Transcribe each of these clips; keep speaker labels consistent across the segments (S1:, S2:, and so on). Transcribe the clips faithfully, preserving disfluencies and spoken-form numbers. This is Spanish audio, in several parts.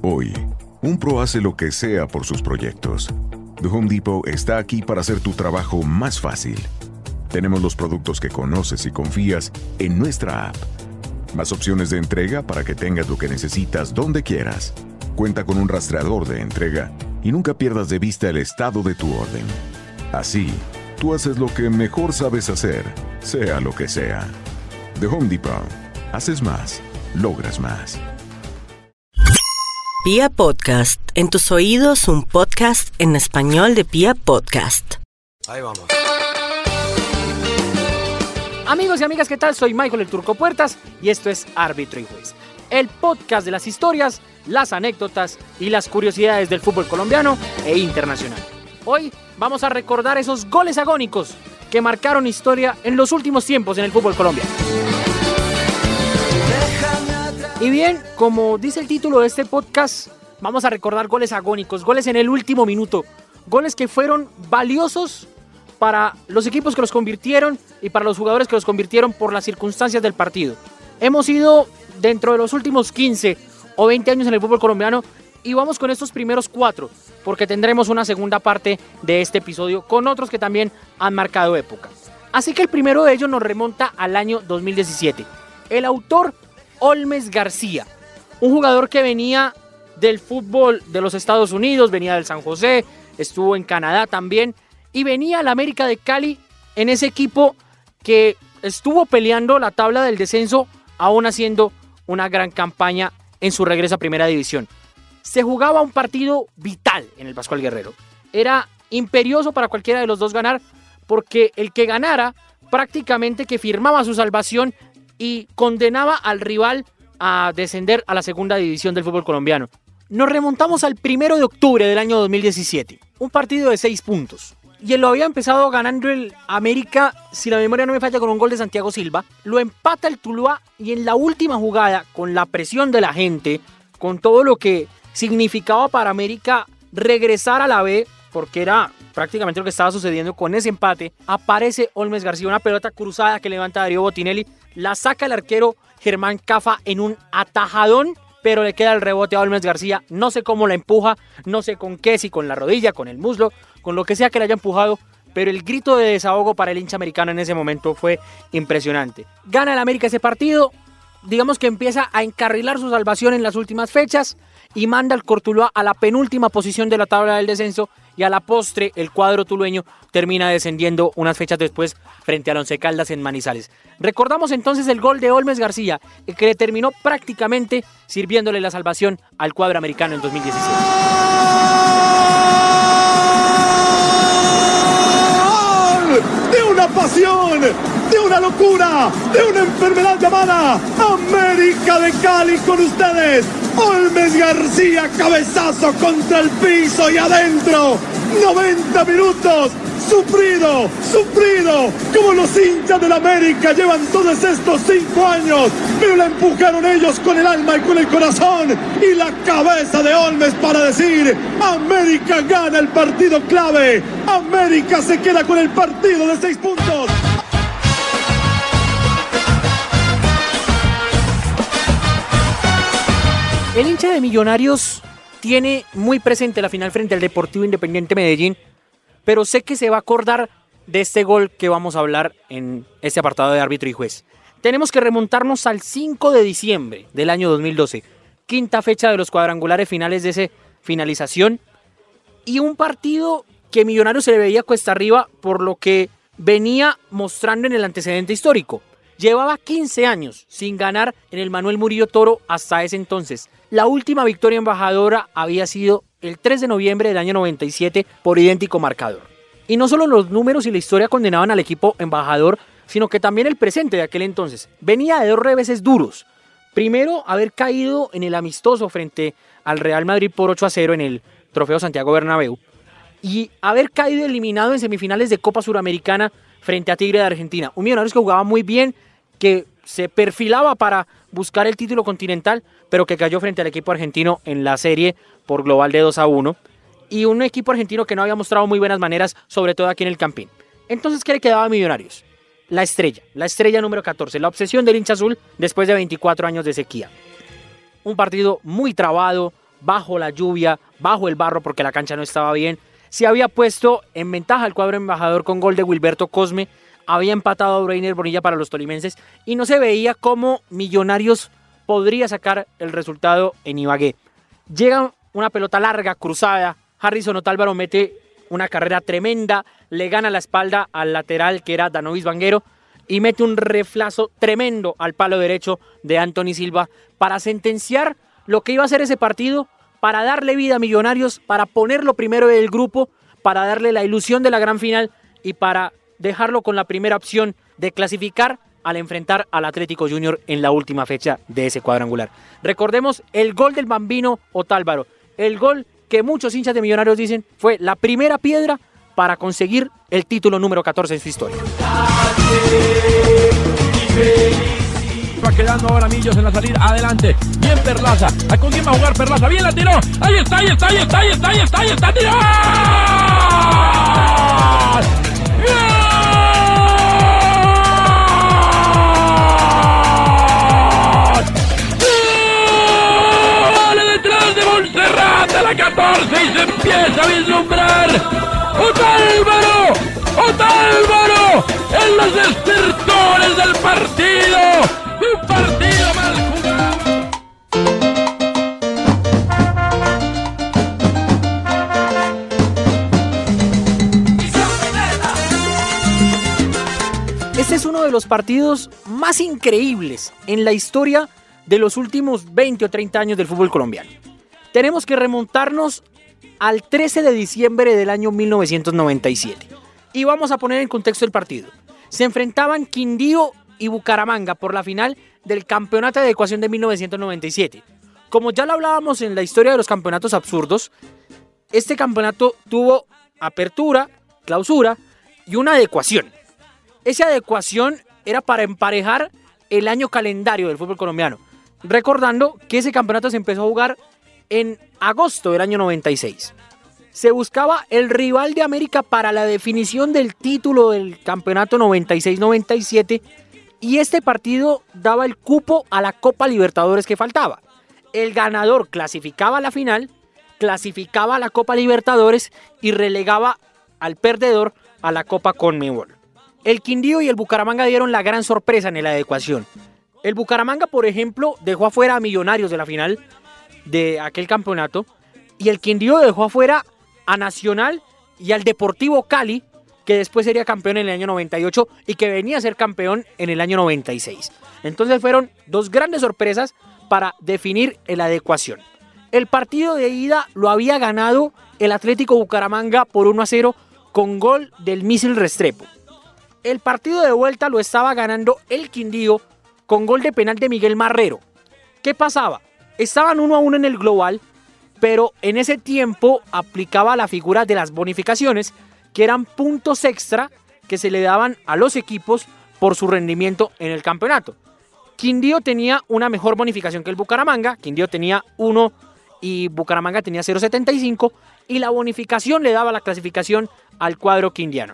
S1: Hoy, un pro hace lo que sea por sus proyectos. The Home Depot está aquí para hacer tu trabajo más fácil. Tenemos los productos que conoces y confías en nuestra app. Más opciones de entrega para que tengas lo que necesitas donde quieras. Cuenta con un rastreador de entrega y nunca pierdas de vista el estado de tu orden. Así, tú haces lo que mejor sabes hacer, sea lo que sea. The Home Depot. Haces más, logras más.
S2: Pia Podcast, en tus oídos un podcast en español de Pia Podcast.
S3: Ahí vamos.
S4: Amigos y amigas, ¿qué tal? Soy Michael el Turco Puertas y esto es Árbitro y Juez, el podcast de las historias, las anécdotas y las curiosidades del fútbol colombiano e internacional. Hoy vamos a recordar esos goles agónicos que marcaron historia en los últimos tiempos en el fútbol colombiano. Y bien, como dice el título de este podcast, vamos a recordar goles agónicos, goles en el último minuto, goles que fueron valiosos para los equipos que los convirtieron y para los jugadores que los convirtieron por las circunstancias del partido. Hemos ido dentro de los últimos quince o veinte años en el fútbol colombiano y vamos con estos primeros cuatro, porque tendremos una segunda parte de este episodio con otros que también han marcado época. Así que el primero de ellos nos remonta al año dos mil diecisiete. El autor, Holmes García, un jugador que venía del fútbol de los Estados Unidos, venía del San José, estuvo en Canadá también, y venía al América de Cali en ese equipo que estuvo peleando la tabla del descenso, aún haciendo una gran campaña en su regreso a Primera División. Se jugaba un partido vital en el Pascual Guerrero. Era imperioso para cualquiera de los dos ganar, porque el que ganara prácticamente que firmaba su salvación y condenaba al rival a descender a la segunda división del fútbol colombiano. Nos remontamos al primero de octubre del año dos mil diecisiete, un partido de seis puntos. Y él lo había empezado ganando el América, si la memoria no me falla, con un gol de Santiago Silva. Lo empata el Tuluá y en la última jugada, con la presión de la gente, con todo lo que significaba para América regresar a la B, porque era prácticamente lo que estaba sucediendo con ese empate, aparece Holmes García, una pelota cruzada que levanta Darío Botinelli, la saca el arquero Germán Cafa en un atajadón, pero le queda el rebote a Holmes García, no sé cómo la empuja, no sé con qué, si con la rodilla, con el muslo, con lo que sea que le haya empujado, pero el grito de desahogo para el hincha americano en ese momento fue impresionante. Gana el América ese partido, digamos que empieza a encarrilar su salvación en las últimas fechas y manda al Cortuluá a la penúltima posición de la tabla del descenso y a la postre el cuadro tulueño termina descendiendo unas fechas después frente al Once Caldas en Manizales. Recordamos entonces el gol de Holmes García, que le terminó prácticamente sirviéndole la salvación al cuadro americano en dos mil diecisiete.
S5: De una pasión, de una locura, de una enfermedad llamada América de Cali con ustedes. Holmes García, cabezazo contra el piso y adentro. noventa minutos, sufrido, sufrido, como los hinchas del América llevan todos estos cinco años, pero la empujaron ellos con el alma y con el corazón y la cabeza de Holmes para decir: América gana el partido clave, América se queda con el partido de seis puntos.
S4: El hincha de Millonarios tiene muy presente la final frente al Deportivo Independiente Medellín, pero sé que se va a acordar de este gol que vamos a hablar en este apartado de Árbitro y Juez. Tenemos que remontarnos al cinco de diciembre del año dos mil doce, quinta fecha de los cuadrangulares finales de esa finalización, y un partido que Millonarios se le veía cuesta arriba por lo que venía mostrando en el antecedente histórico. Llevaba quince años sin ganar en el Manuel Murillo Toro hasta ese entonces. La última victoria embajadora había sido el tres de noviembre del año noventa y siete por idéntico marcador. Y no solo los números y la historia condenaban al equipo embajador, sino que también el presente de aquel entonces. Venía de dos reveses duros. Primero, haber caído en el amistoso frente al Real Madrid por ocho a cero en el Trofeo Santiago Bernabéu. Y haber caído eliminado en semifinales de Copa Suramericana frente a Tigre de Argentina. Un Millonarios que jugaba muy bien, que se perfilaba para buscar el título continental, pero que cayó frente al equipo argentino en la serie por global de dos a uno. Y un equipo argentino que no había mostrado muy buenas maneras, sobre todo aquí en el Campín. Entonces, ¿qué le quedaba a Millonarios? La estrella, la estrella número catorce, la obsesión del hincha azul después de veinticuatro años de sequía. Un partido muy trabado, bajo la lluvia, bajo el barro porque la cancha no estaba bien. Se había puesto en ventaja al cuadro embajador con gol de Wilberto Cosme. Había empatado a Breiner Bonilla para los tolimenses y no se veía cómo Millonarios podría sacar el resultado en Ibagué. Llega una pelota larga, cruzada. Harrison Otálvaro mete una carrera tremenda, le gana la espalda al lateral que era Danovis Vanguero y mete un reflazo tremendo al palo derecho de Anthony Silva para sentenciar lo que iba a ser ese partido, para darle vida a Millonarios, para ponerlo primero del grupo, para darle la ilusión de la gran final y para dejarlo con la primera opción de clasificar al enfrentar al Atlético Junior en la última fecha de ese cuadrangular. Recordemos el gol del Bambino Otálvaro, el gol que muchos hinchas de Millonarios dicen fue la primera piedra para conseguir el título número catorce en su historia.
S3: Va quedando ahora Millos en la salida, adelante, bien Perlaza, ¿con quién va a jugar Perlaza? Bien la tiró, ahí está, ahí está, ahí está, ahí está, ahí está, ahí está, tiró. La catorce y se empieza a vislumbrar Otálvaro, Otálvaro en los estertores del partido, un partido mal jugado.
S4: Este es uno de los partidos más increíbles en la historia de los últimos veinte o treinta años del fútbol colombiano. Tenemos que remontarnos al trece de diciembre del año mil novecientos noventa y siete. Y vamos a poner en contexto el partido. Se enfrentaban Quindío y Bucaramanga por la final del Campeonato de Adecuación de mil novecientos noventa y siete. Como ya lo hablábamos en la historia de los campeonatos absurdos, este campeonato tuvo apertura, clausura y una adecuación. Esa adecuación era para emparejar el año calendario del fútbol colombiano. Recordando que ese campeonato se empezó a jugar en agosto del año noventa y seis. Se buscaba el rival de América para la definición del título del campeonato noventa y seis noventa y siete y este partido daba el cupo a la Copa Libertadores que faltaba. El ganador clasificaba a la final, clasificaba a la Copa Libertadores y relegaba al perdedor a la Copa Conmebol. El Quindío y el Bucaramanga dieron la gran sorpresa en la adecuación. El Bucaramanga, por ejemplo, dejó afuera a Millonarios de la final de aquel campeonato y el Quindío dejó afuera a Nacional y al Deportivo Cali, que después sería campeón en el año noventa y ocho y que venía a ser campeón en el año noventa y seis. Entonces fueron dos grandes sorpresas para definir la adecuación. El partido de ida lo había ganado el Atlético Bucaramanga por uno a cero con gol del Mísil Restrepo. El partido de vuelta lo estaba ganando el Quindío con gol de penal de Miguel Marrero. ¿Qué pasaba? Estaban uno a uno en el global, pero en ese tiempo aplicaba la figura de las bonificaciones, que eran puntos extra que se le daban a los equipos por su rendimiento en el campeonato. Quindío tenía una mejor bonificación que el Bucaramanga, Quindío tenía uno y Bucaramanga tenía cero coma setenta y cinco, y la bonificación le daba la clasificación al cuadro quindiano.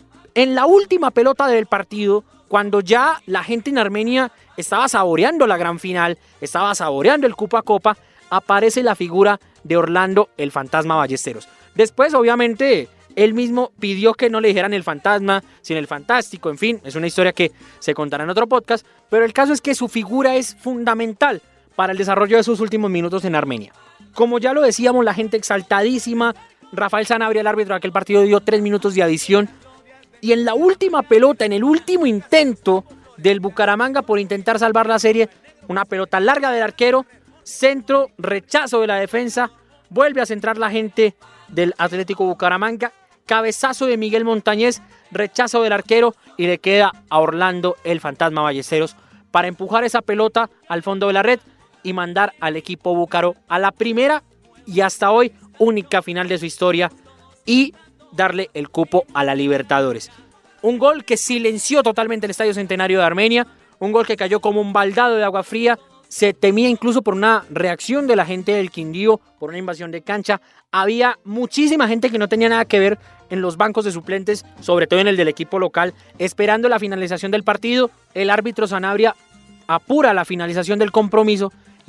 S4: En la última pelota del partido, cuando ya la gente en Armenia estaba saboreando la gran final, estaba saboreando el Copa a Copa, aparece la figura de Orlando el Fantasma Ballesteros. Después, obviamente, él mismo pidió que no le dijeran el fantasma, sino el fantástico, en fin, es una historia que se contará en otro podcast, pero el caso es que su figura es fundamental para el desarrollo de sus últimos minutos en Armenia. Como ya lo decíamos, la gente exaltadísima, Rafael Sanabria, el árbitro de aquel partido, dio tres minutos de adición, y en la última pelota, en el último intento del Bucaramanga por intentar salvar la serie, una pelota larga del arquero, centro, rechazo de la defensa, vuelve a centrar la gente del Atlético Bucaramanga, cabezazo de Miguel Montañez, rechazo del arquero y le queda a Orlando el Fantasma Ballesteros para empujar esa pelota al fondo de la red y mandar al equipo búcaro a la primera y hasta hoy única final de su historia y darle el cupo a la Libertadores. Un gol que silenció totalmente el Estadio Centenario de Armenia, un gol que cayó como un baldado de agua fría. Se temía incluso por una reacción de la gente del Quindío, por una invasión de cancha. Había muchísima gente que no tenía nada que ver en los bancos de suplentes, sobre todo en el del equipo local, esperando la finalización del partido. El árbitro Sanabria apura la finalización del compromiso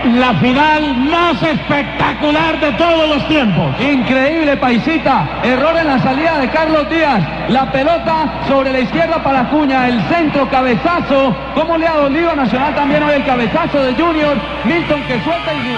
S6: la final más espectacular de todos los tiempos.
S7: Increíble, paisita. Error en la salida de Carlos Díaz. La pelota sobre la izquierda para Acuña. El centro, cabezazo. ¿Cómo le ha dolido a Nacional también hoy el cabezazo de Junior? Milton que suelta y...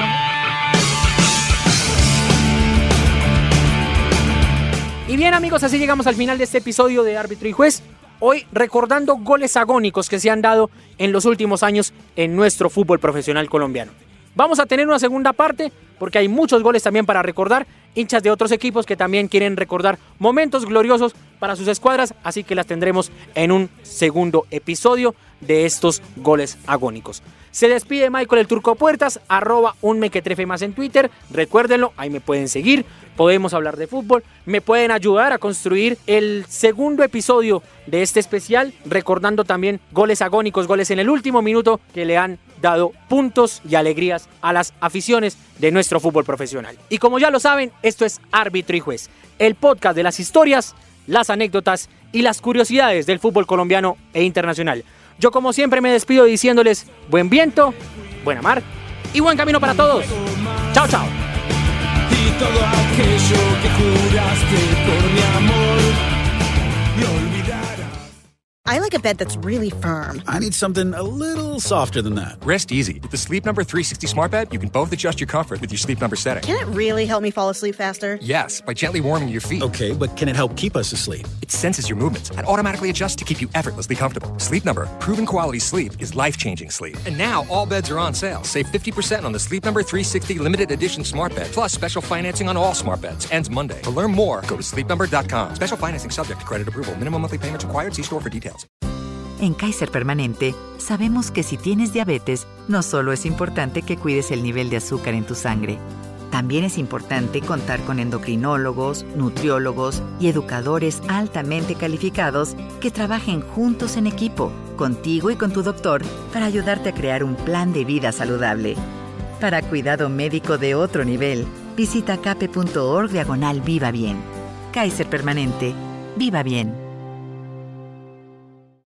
S4: Y bien, amigos, así llegamos al final de este episodio de Árbitro y Juez. Hoy recordando goles agónicos que se han dado en los últimos años en nuestro fútbol profesional colombiano. Vamos a tener una segunda parte porque hay muchos goles también para recordar, hinchas de otros equipos que también quieren recordar momentos gloriosos para sus escuadras, así que las tendremos en un segundo episodio de estos goles agónicos. Se despide Michael el Turco Puertas, arroba un mequetrefe más en Twitter, recuérdenlo, ahí me pueden seguir, podemos hablar de fútbol, me pueden ayudar a construir el segundo episodio de este especial, recordando también goles agónicos, goles en el último minuto que le han dado puntos y alegrías a las aficiones de nuestro fútbol profesional. Y como ya lo saben, esto es Árbitro y Juez, el podcast de las historias, las anécdotas y las curiosidades del fútbol colombiano e internacional. Yo como siempre me despido diciéndoles buen viento, buena mar y buen camino para todos. Chao, chao.
S8: Y todo aquello que juraste por mi amor, me olvidarás.
S9: I like a bed that's really firm.
S10: I need something a little softer than that.
S11: Rest easy. With the Sleep Number three sixty Smart Bed, you can both adjust your comfort with your Sleep Number setting.
S9: Can it really help me fall asleep faster?
S11: Yes, by gently warming your feet.
S10: Okay, but can it help keep us asleep?
S11: It senses your movements and automatically adjusts to keep you effortlessly comfortable. Sleep Number, proven quality sleep is life-changing sleep. And now all beds are on sale. Save fifty percent on the Sleep Number three sixty Limited Edition Smart Bed, plus special financing on all smart beds. Ends Monday. To learn more, go to sleep number dot com. Special financing subject to credit approval. Minimum monthly payments required. See store for details.
S12: En Kaiser Permanente, sabemos que si tienes diabetes, no solo es importante que cuides el nivel de azúcar en tu sangre. También es importante contar con endocrinólogos, nutriólogos y educadores altamente calificados que trabajen juntos en equipo, contigo y con tu doctor, para ayudarte a crear un plan de vida saludable. Para cuidado médico de otro nivel, visita cape punto org diagonal Viva Bien. Kaiser Permanente. Viva bien.